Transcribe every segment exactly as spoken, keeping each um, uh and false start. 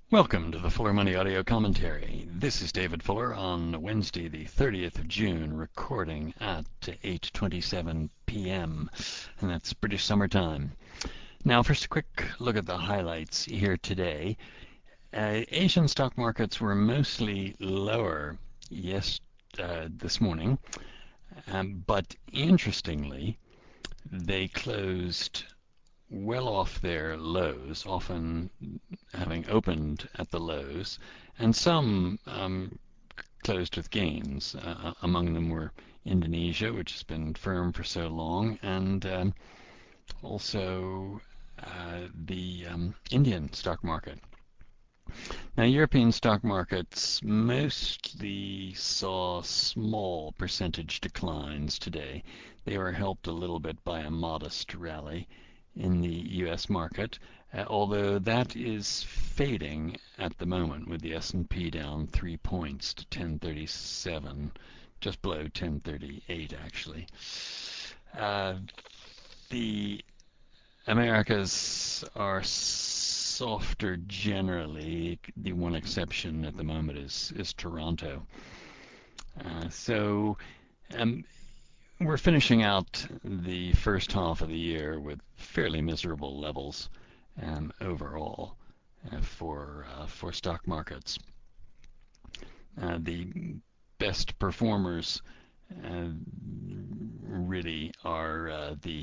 Welcome to the Fuller Money Audio Commentary. This is David Fuller on Wednesday, the thirtieth of June, recording at eight twenty-seven p m, and that's British Summer Time. Now, first a quick look at the highlights here today. Uh, Asian stock markets were mostly lower yes uh, this morning, um, but interestingly, they closed well off their lows, often having opened at the lows, and some um, closed with gains. Uh, among them were Indonesia, which has been firm for so long, and um, also uh, the um, Indian stock market. Now, European stock markets mostly saw small percentage declines today. They were helped a little bit by a modest rally in the U S market, uh, although that is fading at the moment with the S and P down three points to ten thirty-seven, just below ten thirty-eight actually. Uh, the Americas are softer generally. The one exception at the moment is, is Toronto. Uh, so um, we're finishing out the first half of the year with fairly miserable levels um, overall uh, for uh, for stock markets. Uh, the best performers uh, really are uh, the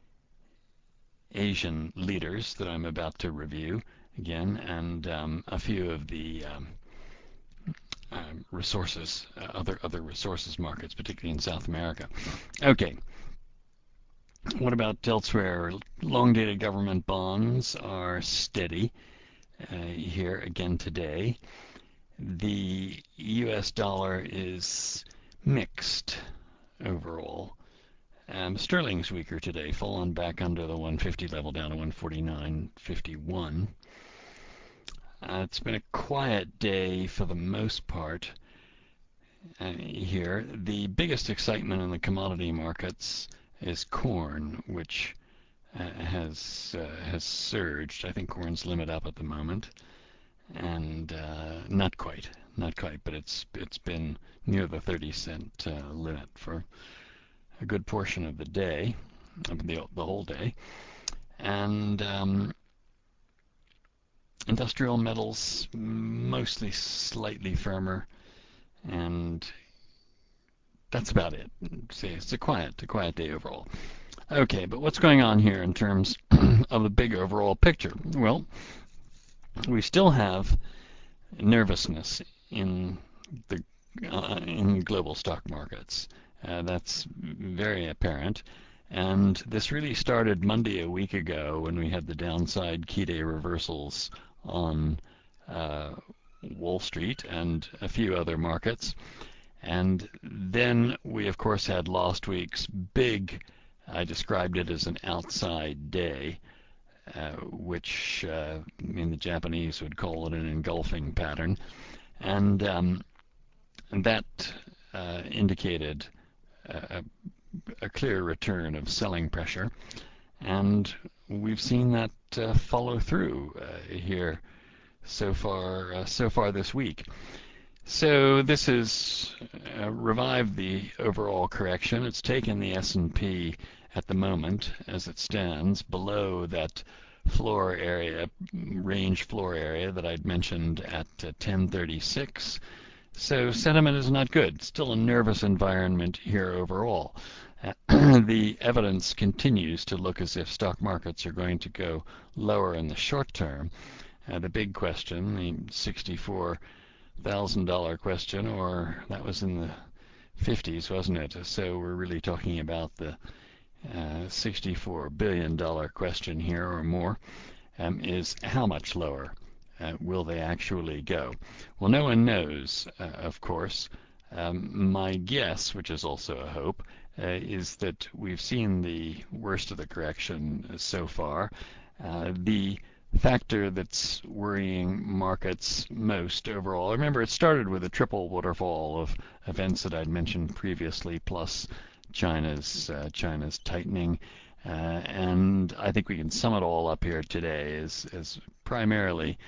Asian leaders that I'm about to review again, and um, a few of the um, um, resources, uh, other other resources markets, particularly in South America. Okay. What about elsewhere? Long-dated government bonds are steady uh, here again today. The U S dollar is mixed overall. Um, sterling's weaker today, fallen back under the one fifty level down to one forty-nine fifty-one. Uh, it's been a quiet day for the most part uh, here. The biggest excitement in the commodity markets is corn, which uh, has uh, has surged. I think corn's limit up at the moment, and uh, not quite, not quite, but it's it's been near the thirty cent uh, limit for a good portion of the day, of the the whole day, and um, industrial metals mostly slightly firmer, and that's about it. See, it's a quiet, a quiet day overall. Okay, but what's going on here in terms of the big overall picture? Well, we still have nervousness in the uh, in global stock markets. Uh, that's very apparent. And this really started Monday a week ago when we had the downside key day reversals on uh, Wall Street and a few other markets. And then we, of course, had last week's big, I described it as an outside day, uh, which uh, in the Japanese would call it an engulfing pattern. And, um, and that uh, indicated a, a clear return of selling pressure. And we've seen that uh, follow through uh, here so far, uh, so far this week. So this has uh, revived the overall correction. It's taken the S and P at the moment, as it stands, below that floor area, range floor area that I'd mentioned at uh, ten thirty-six. So sentiment is not good. Still a nervous environment here overall. Uh, the evidence continues to look as if stock markets are going to go lower in the short term. Uh, the big question, the sixty-four thousand dollar question, or that was in the fifties, wasn't it? So we're really talking about the uh, sixty-four billion dollar question here or more, um, is how much lower uh, will they actually go? Well, no one knows, uh, of course. Um, my guess, which is also a hope, uh, is that we've seen the worst of the correction so far. Uh, the factor that's worrying markets most overall. Remember, it started with a triple waterfall of events that I'd mentioned previously, plus China's uh, China's tightening, uh, and I think we can sum it all up here today as as primarily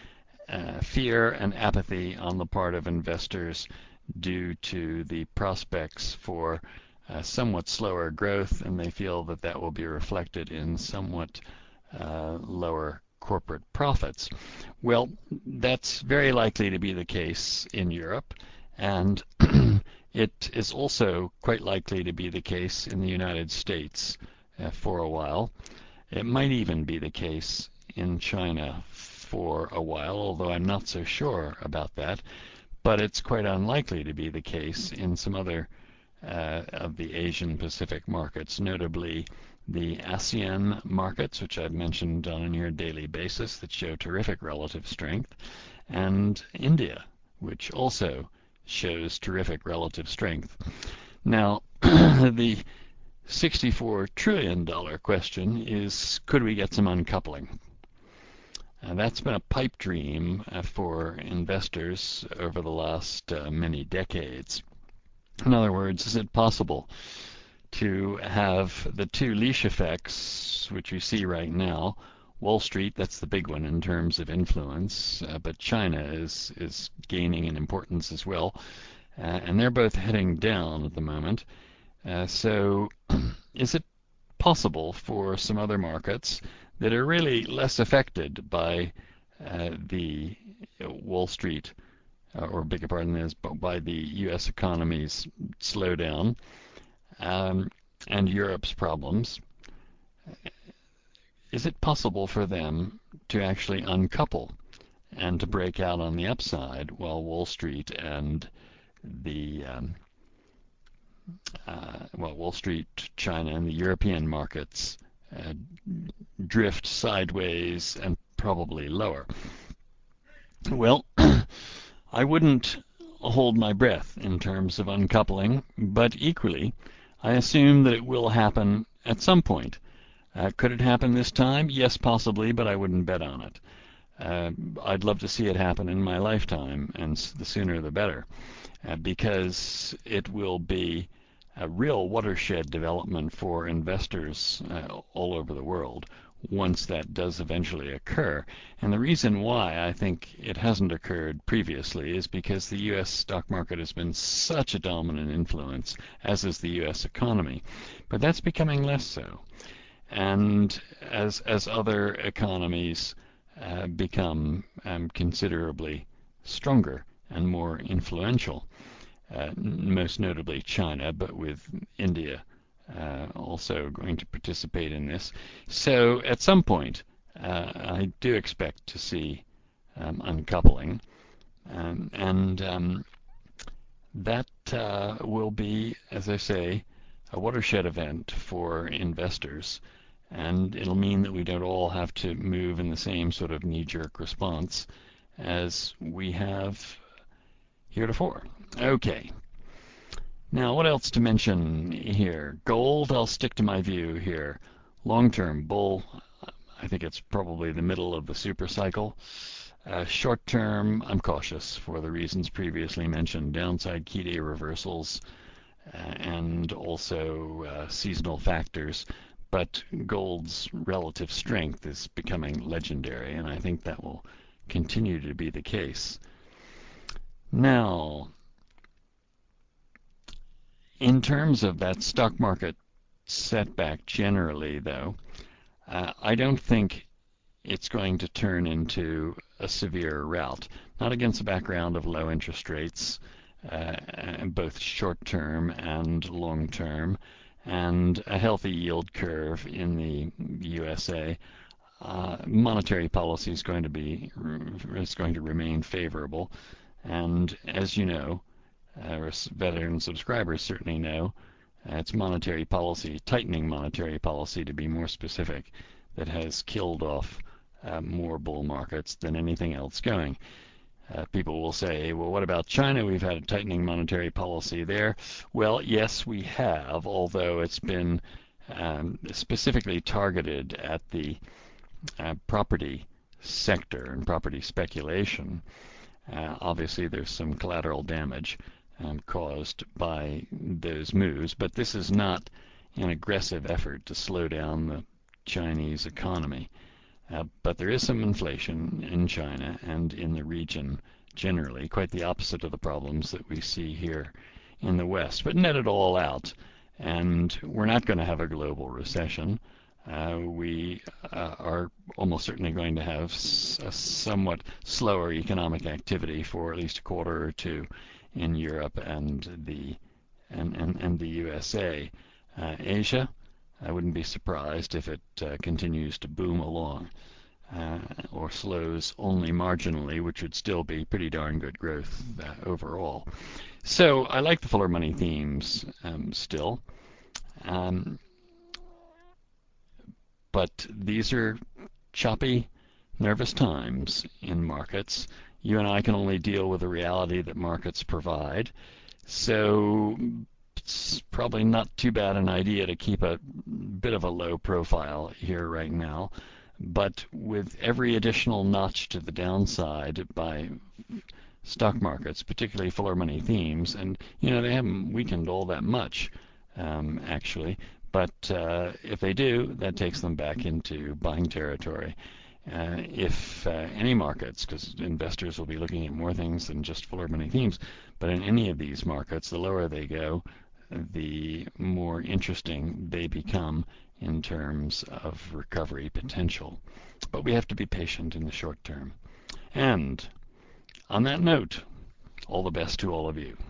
uh, fear and apathy on the part of investors due to the prospects for uh, somewhat slower growth, and they feel that that will be reflected in somewhat uh, lower corporate profits. Well, that's very likely to be the case in Europe, and it is also quite likely to be the case in the United States uh, for a while. It might even be the case in China for a while, although I'm not so sure about that. But it's quite unlikely to be the case in some other uh, of the Asian Pacific markets, notably the ASEAN markets, which I've mentioned on a near daily basis, that show terrific relative strength, and India, which also shows terrific relative strength. Now, the sixty-four trillion dollar question is, could we get some uncoupling? Uh, that's been a pipe dream uh, for investors over the last uh, many decades. In other words, is it possible to have the two leash effects, which we see right now? Wall Street, that's the big one in terms of influence, uh, but China is, is gaining in importance as well, uh, and they're both heading down at the moment. Uh, so is it possible for some other markets that are really less affected by uh, the Wall Street, uh, or beg your pardon, is by the U S economy's slowdown um, and Europe's problems? Is it possible for them to actually uncouple and to break out on the upside while Wall Street and the um, uh, well, Wall Street, China, and the European markets uh, drift sideways and probably lower? Well, I wouldn't hold my breath in terms of uncoupling, but equally, I assume that it will happen at some point. Uh, could it happen this time? Yes, possibly, but I wouldn't bet on it. Uh, I'd love to see it happen in my lifetime, and the sooner the better, uh, because it will be a real watershed development for investors uh, all over the world once that does eventually occur. And the reason why I think it hasn't occurred previously is because the U S stock market has been such a dominant influence, as is the U S economy. But that's becoming less so. And as as other economies uh, become um, considerably stronger and more influential, uh, most notably China, but with India uh, also going to participate in this. So at some point, uh, I do expect to see um, uncoupling, um, and um, that uh, will be, as I say, a watershed event for investors, and it'll mean that we don't all have to move in the same sort of knee-jerk response as we have heretofore. Okay. Now, what else to mention here? Gold, I'll stick to my view here. Long-term bull, I think it's probably the middle of the super cycle. Uh, short-term, I'm cautious for the reasons previously mentioned. Downside key day reversals uh, and also uh, seasonal factors. But gold's relative strength is becoming legendary, and I think that will continue to be the case. Now, in terms of that stock market setback generally, though, uh, I don't think it's going to turn into a severe rout. Not against the background of low interest rates, uh, both short-term and long-term, and a healthy yield curve in the U S A. Uh, monetary policy is going to be is going to remain favorable, and as you know, uh, veteran subscribers certainly know, uh, it's monetary policy, tightening monetary policy to be more specific, that has killed off uh, more bull markets than anything else going. Uh, people will say, well, what about China? We've had a tightening monetary policy there. Well, yes, we have, although it's been um, specifically targeted at the uh, property sector and property speculation. Uh, obviously, there's some collateral damage um, caused by those moves, but this is not an aggressive effort to slow down the Chinese economy. Uh, but there is some inflation in China and in the region generally, quite the opposite of the problems that we see here in the West. But net it all out, and we're not going to have a global recession. Uh, we uh, are almost certainly going to have s- a somewhat slower economic activity for at least a quarter or two in Europe and the and, and, and the U S A. Uh, Asia, I wouldn't be surprised if it uh, continues to boom along uh, or slows only marginally, which would still be pretty darn good growth uh, overall. So I like the fuller money themes um, still, um, but these are choppy, nervous times in markets. You and I can only deal with the reality that markets provide. So it's probably not too bad an idea to keep a bit of a low profile here right now. But with every additional notch to the downside by stock markets, particularly fuller money themes, and you know they haven't weakened all that much um, actually, but uh, if they do, that takes them back into buying territory. Uh, if uh, any markets, because investors will be looking at more things than just fuller money themes, but in any of these markets, the lower they go, the more interesting they become in terms of recovery potential. But we have to be patient in the short term. And on that note, all the best to all of you.